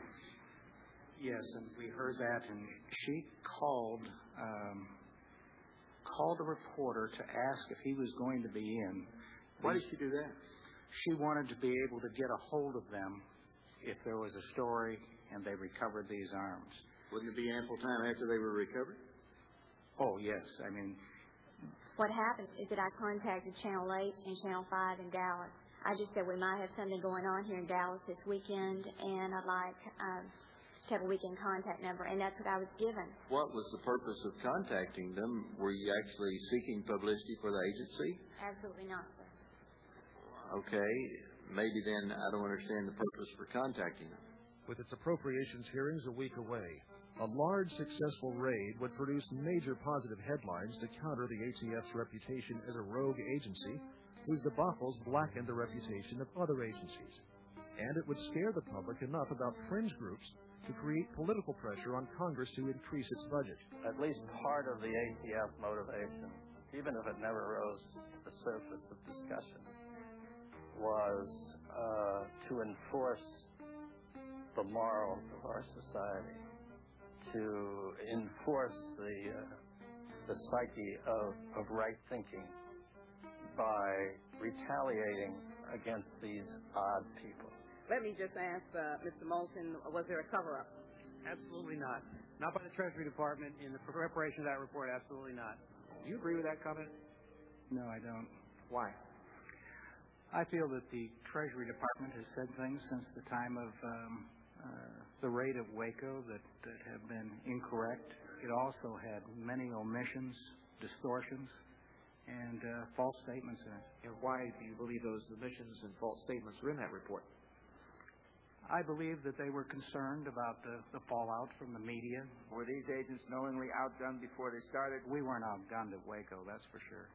Yes, and we heard that, and she called um, called a reporter to ask if he was going to be in. Why did she do that? She wanted to be able to get a hold of them if there was a story and they recovered these arms. Wouldn't it be ample time after they were recovered? Oh, yes. I mean, what happened is that I contacted Channel eight and Channel five in Dallas. I just said we might have something going on here in Dallas this weekend, and I'd like um, to have a weekend contact number, and that's what I was given. What was the purpose of contacting them? Were you actually seeking publicity for the agency? Absolutely not, sir. Okay, maybe then I don't understand the purpose for contacting them. With its appropriations hearings a week away, a large successful raid would produce major positive headlines to counter the A T F's reputation as a rogue agency whose debacles blackened the reputation of other agencies. And it would scare the public enough about fringe groups to create political pressure on Congress to increase its budget. At least part of the A T F motivation, even if it never rose to the surface of discussion, was uh, to enforce the morals of our society, to enforce the uh, the psyche of, of right thinking by retaliating against these odd people. Let me just ask uh, Mister Moulton, was there a cover-up? Absolutely not. Not by the Treasury Department in the preparation of that report, absolutely not. Do you agree with that comment? No, I don't. Why? I feel that the Treasury Department has said things since the time of um, uh, the raid at Waco that, that have been incorrect. It also had many omissions, distortions, and uh, false statements in it. And why do you believe those omissions and false statements were in that report? I believe that they were concerned about the, the fallout from the media. Were these agents knowingly outgunned before they started? We weren't outgunned at Waco, that's for sure.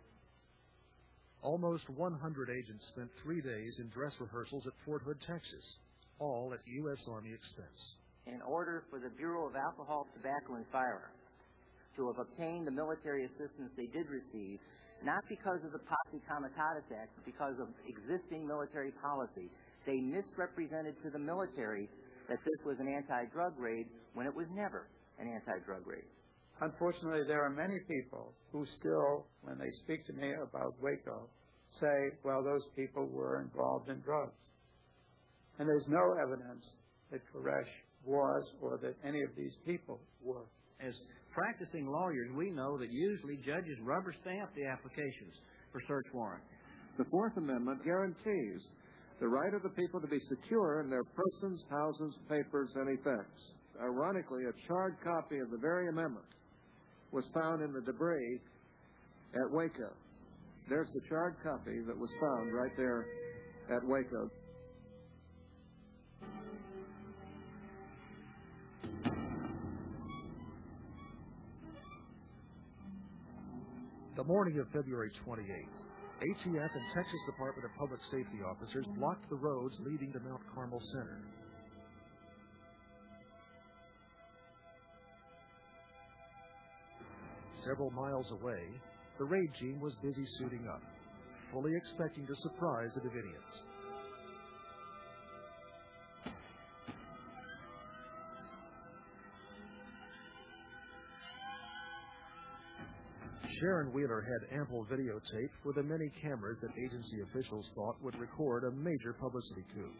Almost one hundred agents spent three days in dress rehearsals at Fort Hood, Texas, all at U S Army expense. In order for the Bureau of Alcohol, Tobacco, and Firearms to have obtained the military assistance they did receive, not because of the Posse Comitatus Act, but because of existing military policy, they misrepresented to the military that this was an anti-drug raid when it was never an anti-drug raid. Unfortunately, there are many people who still, when they speak to me about Waco, say, well, those people were involved in drugs. And there's no evidence that Koresh was or that any of these people were. As practicing lawyers, we know that usually judges rubber stamp the applications for search warrant. The Fourth Amendment guarantees the right of the people to be secure in their persons, houses, papers, and effects. Ironically, a charred copy of the very amendment was found in the debris at Waco. There's the charred copy that was found right there at Waco. The morning of February twenty-eighth, A T F and Texas Department of Public Safety officers blocked the roads leading to Mount Carmel Center. Several miles away, the raid team was busy suiting up, fully expecting to surprise the Davidians. Sharon Wheeler had ample videotape for the many cameras that agency officials thought would record a major publicity coup.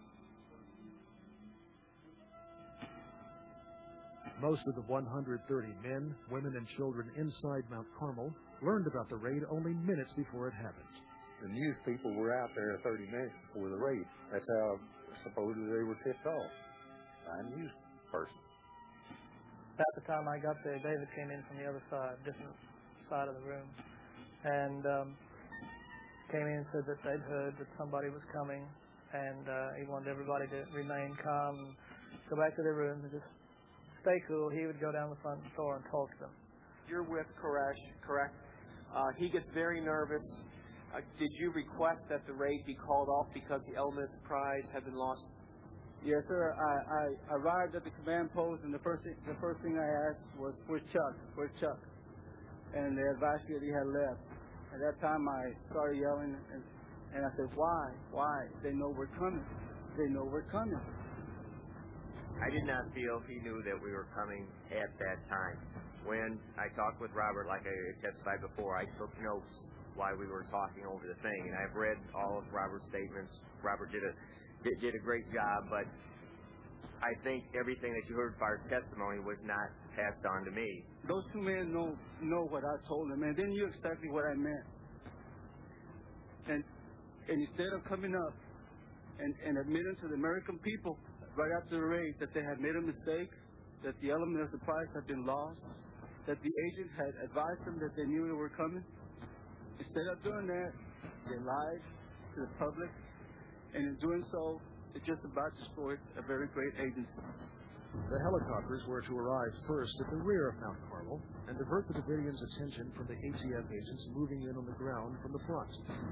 Most of the one hundred thirty men, women, and children inside Mount Carmel learned about the raid only minutes before it happened. The news people were out there thirty minutes before the raid. That's how supposedly they were tipped off by a news person. About the time I got there, David came in from the other side, different side of the room, and um, came in and said that they'd heard that somebody was coming, and uh, he wanted everybody to remain calm and go back to their rooms and just stay cool. He would go down the front door and talk to them. You're with Koresh, correct? Uh, he gets very nervous. Uh, did you request that the raid be called off because the element of surprise had been lost? Yes, sir. I, I arrived at the command post, and the first thing, the first thing I asked was, "Where's Chuck? Where's Chuck?" And they advised me that he had left. At that time, I started yelling, and, and I said, "Why? Why? They know we're coming. They know we're coming." I did not feel he knew that we were coming at that time. When I talked with Robert, like I testified before, I took notes while we were talking over the thing, and I've read all of Robert's statements. Robert did a did, did a great job, but I think everything that you heard by our testimony was not passed on to me. Those two men know know what I told them, and they knew exactly what I meant. And and instead of coming up and, and admitting to the American people right after the raid that they had made a mistake, that the element of surprise had been lost, that the agent had advised them that they knew we were coming, instead of doing that, they lied to the public, and in doing so, they just about destroyed a very great agency. The helicopters were to arrive first at the rear of Mount Carmel and divert the Davidians' attention from the A T F agents moving in on the ground from the front.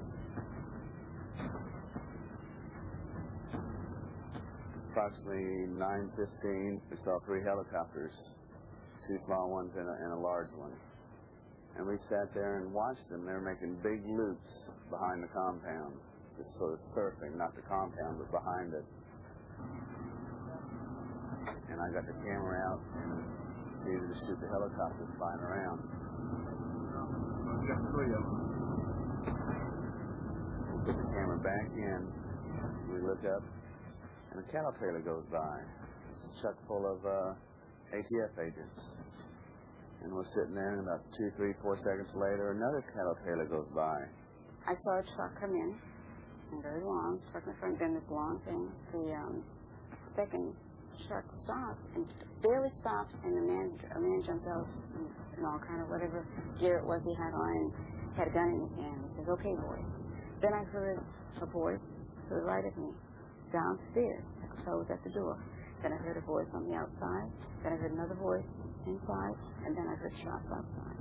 Approximately nine fifteen, we saw three helicopters, two small ones and a, and a large one. And we sat there and watched them. They were making big loops behind the compound, just sort of surfing, not the compound, but behind it. And I got the camera out and proceeded to shoot the helicopters flying around. We got three of them. We put the camera back in. We look up, and a cattle trailer goes by. It's chock full of uh, A T F agents. And we're sitting there, and about two, three, four seconds later, another cattle trailer goes by. I saw a truck come in, and very long, truck in front, then this long thing. The um, second truck stopped, and barely stopped, and a man, a man jumped out, and, and all kind of whatever gear it was he had on, and had a gun in his hand. He says, "Okay, boy." Then I heard a voice to the right of me, downstairs. So I was at the door. Then I heard a voice on the outside. Then I heard another voice inside, and then I heard shots outside.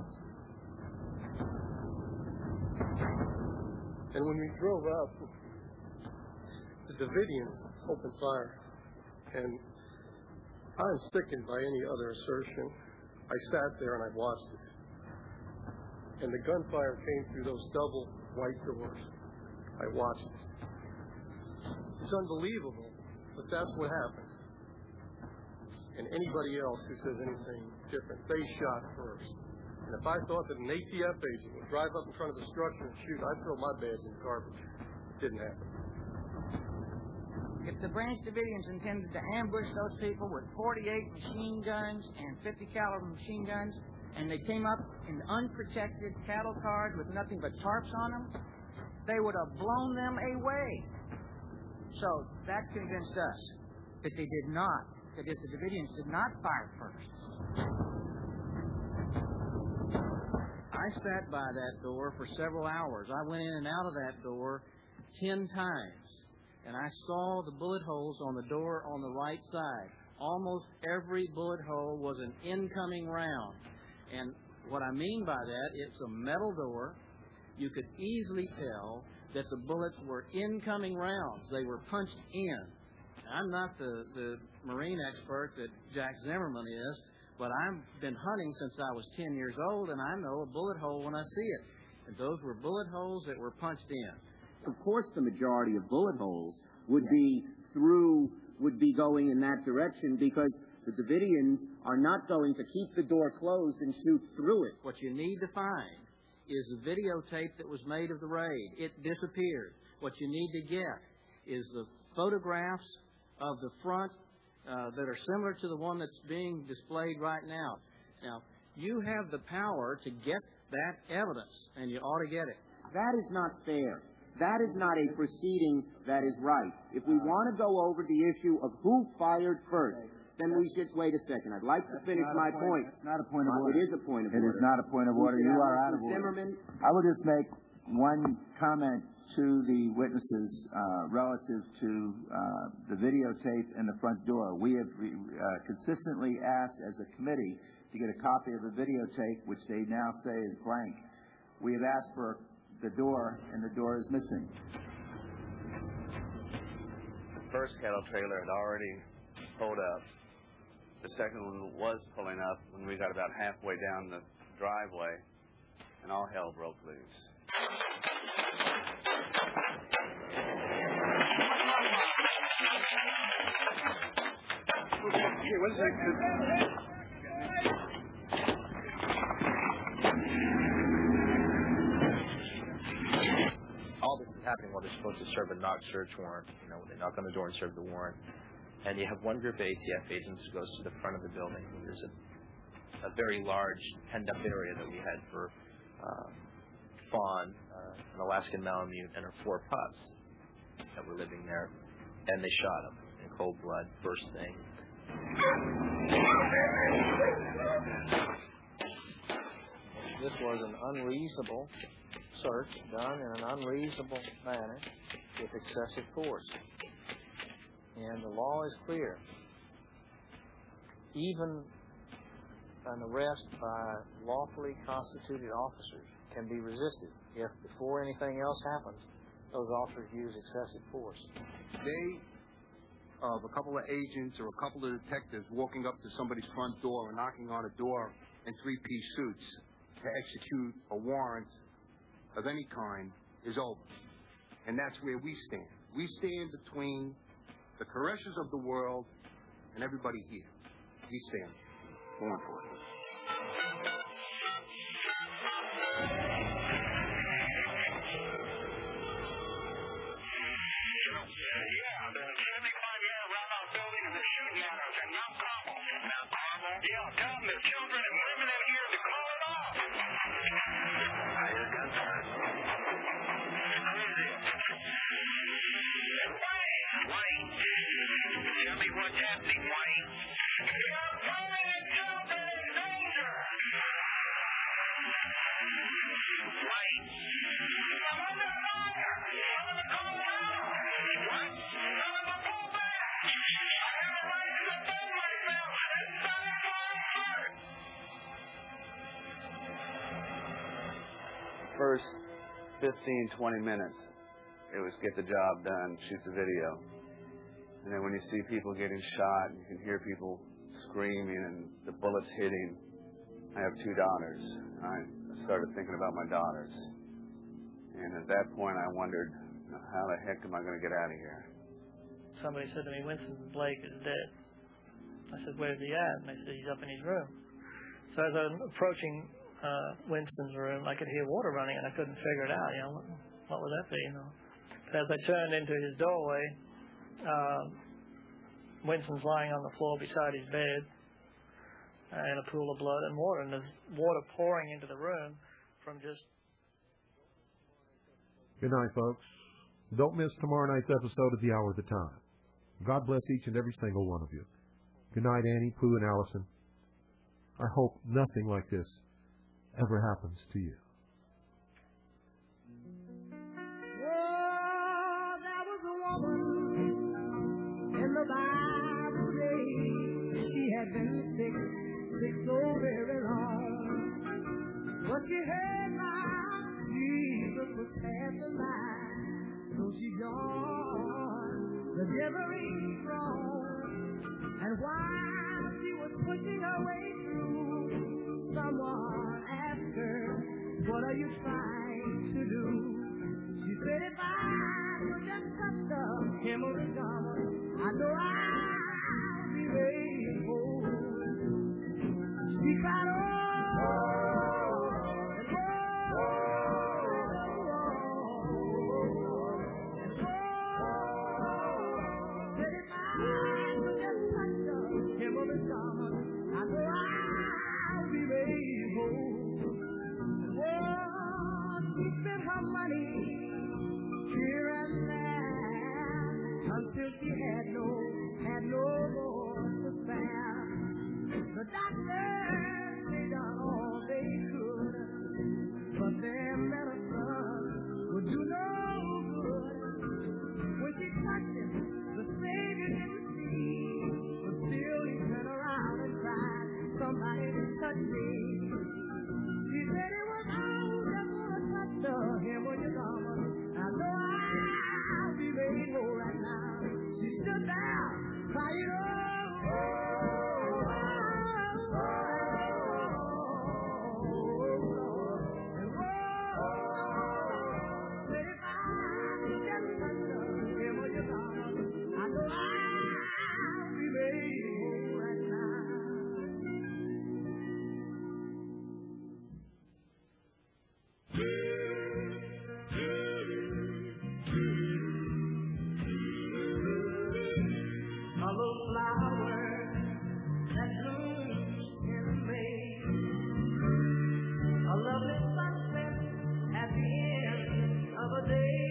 And when we drove up, the Davidians opened fire. And I'm sickened by any other assertion. I sat there and I watched it. And the gunfire came through those double white doors. I watched it. It's unbelievable, but that's what happened. And anybody else who says anything different, they shot first. And if I thought that an A T F agent would drive up in front of the structure and shoot, I'd throw my badge in the garbage. It didn't happen. If the Branch Davidians intended to ambush those people with forty-eight machine guns and fifty caliber machine guns, and they came up in unprotected cattle cars with nothing but tarps on them, they would have blown them away. So that convinced us that they did not, that if the Davidians did not fire first. I sat by that door for several hours. I went in and out of that door ten times. And I saw the bullet holes on the door on the right side. Almost every bullet hole was an incoming round. And what I mean by that, it's a metal door. You could easily tell that the bullets were incoming rounds. They were punched in. I'm not the, the Marine expert that Jack Zimmerman is, but I've been hunting since I was ten years old, and I know a bullet hole when I see it. And those were bullet holes that were punched in. Of course, the majority of bullet holes would be through, would be going in that direction because the Davidians are not going to keep the door closed and shoot through it. What you need to find is the videotape that was made of the raid. It disappeared. What you need to get is the photographs of the front uh, that are similar to the one that's being displayed right now. Now, you have the power to get that evidence, and you ought to get it. That is not fair. That is not a proceeding that is right. If we want to go over the issue of who fired first, then we should wait a second. I'd like to finish my point. It's not a point of order. It is a point of order. It is not a point of order. You are out of order. Zimmerman. I would just make one comment to the witnesses uh, relative to uh, the videotape in the front door. We have uh, consistently asked as a committee to get a copy of the videotape, which they now say is blank. We have asked for the door, and the door is missing. The first cattle trailer had already pulled up. The second one was pulling up when we got about halfway down the driveway, and all hell broke loose. Hey, what's that? All this is happening while they're supposed to serve a knock search warrant. You know, when they knock on the door and serve the warrant. And you have one group of A T F agents who goes to the front of the building. There's a, a very large penned-up area that we had for uh, fawn, uh, an Alaskan Malamute, and her four pups that were living there. And they shot them in cold blood, first thing. This was an unreasonable search done in an unreasonable manner with excessive force. And the law is clear. Even an arrest by lawfully constituted officers can be resisted if, before anything else happens, those officers use excessive force. They, of a couple of agents or a couple of detectives walking up to somebody's front door or knocking on a door in three-piece suits to execute a warrant of any kind is over. And that's where we stand. We stand between the Koreshes of the world and everybody here. We stand. Law enforcement. First fifteen, twenty minutes, it was get the job done, shoot the video. And then when you see people getting shot, and you can hear people screaming and the bullets hitting. I have two daughters. I started thinking about my daughters. And at that point, I wondered, how the heck am I going to get out of here? Somebody said to me, Winston Blake is dead. I said, where's he at? And they said, he's up in his room. So as I'm approaching uh, Winston's room, I could hear water running, and I couldn't figure it out. You know, what, what would that be? You know. But as I turned into his doorway, uh, Winston's lying on the floor beside his bed in a pool of blood and water, and there's water pouring into the room from just... Good night, folks. Don't miss tomorrow night's episode of The Hour of the Time. God bless each and every single one of you. Good night, Annie, Pooh, and Allison. I hope nothing like this ever happens to you. Oh, there was a woman in the Bible days. She had been sick, sick so very long. But she heard now Jesus was passing by. So she joined the gathering throng. And while she was pushing her way through, someone asked her, "What are you trying to do?" She said, "If I could just touch the hem of his garment, I know I'll be made whole." She cried, "Oh, and oh, and oh, and oh." Said, "If I could just touch the hem of his garment, I know I'll be made whole." Oh, she spent her money here and there until she had no, had no more to spare. The doctors, they done all they could, but their medicine would do no good. When she touched him, the Savior didn't see, but still he turned around and cried, "Somebody touch me." She said it was all just gonna touch the hem of your garment. I know I'll be made whole right now. She stood there crying, "Oh, oh, oh, oh, and oh." Said if I could just touch the hem of your garment, I know I'll be made whole right now. A little flower that blooms in May, a lovely sunset at the end of a day,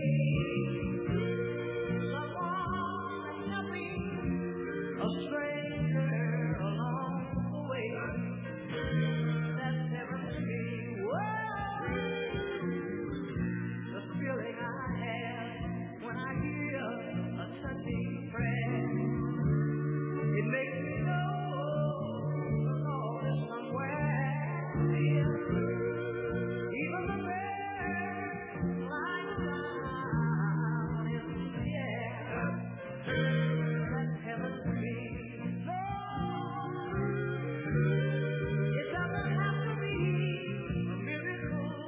someone that's helping a stranger along the way. That's heaven to me. Whoa, the feeling I have when I hear a touching prayer. It makes me know the Lord is somewhere near. Even the birds flying around in the air. That's heaven to me. Lord, it doesn't have to be a miracle.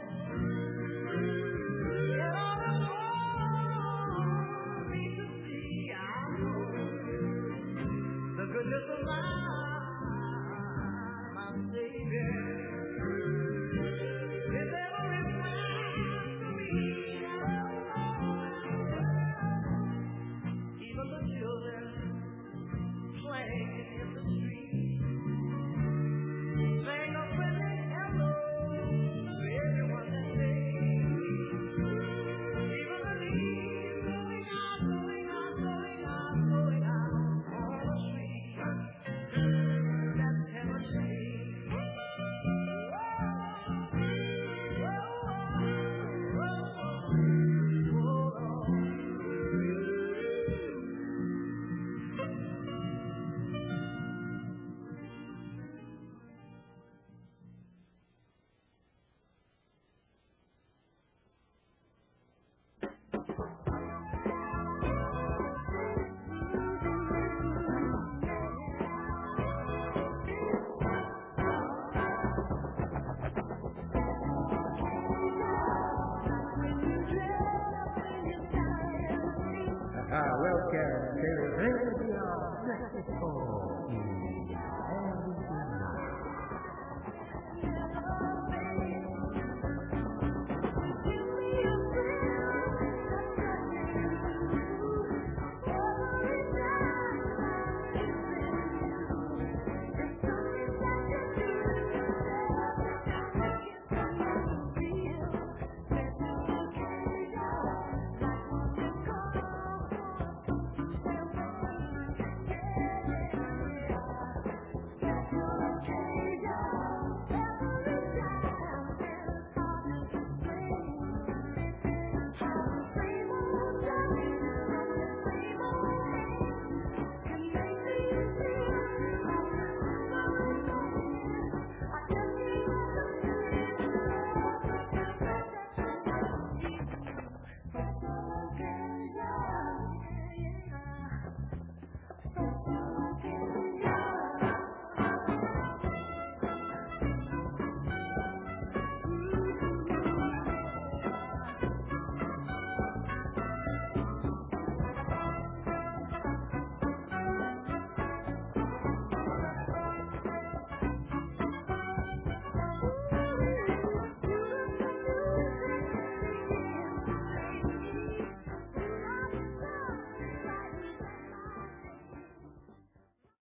It ought to want me to see. I know the goodness of my, my Savior is every plan for me. Even the children playing in the street saying a friendly hello to everyone that they meet. Even the leaves going out, going out, going out, going out on the street. That's heaven to me. Ah, welcome to Radio Mexico.